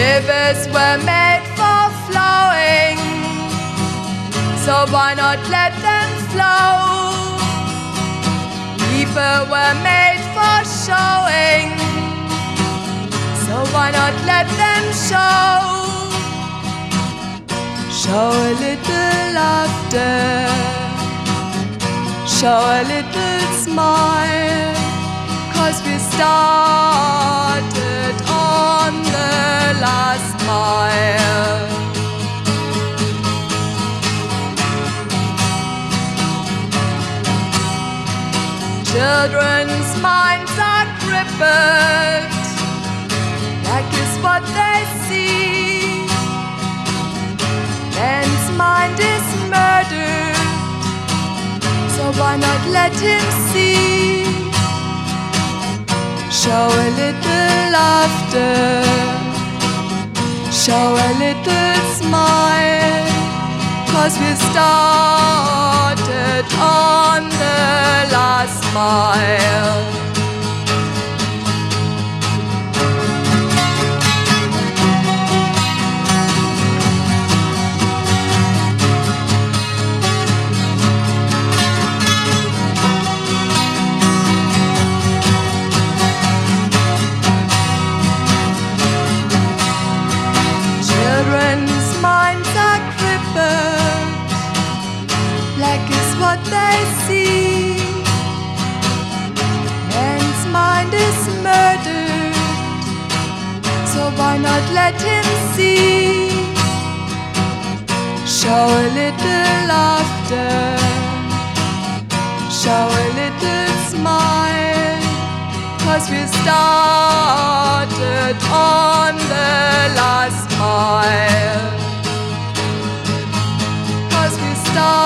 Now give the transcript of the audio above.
Rivers were made for flowing, so why not let them flow? People were made for showing, so why not let them show? Show a little laughter, show a little smile, 'cause we started on the last mile. Children's minds are crippled, that is what they see. Man's mind is murdered, so why not let him see? Show a little laughter, show a little smile, 'cause we started on the last mile. Children's minds are crippled, black is what they see. Man's mind is murdered, so why not let him see? Show a little laughter, show a little smile, 'cause we started on the last mile. 'Cause we started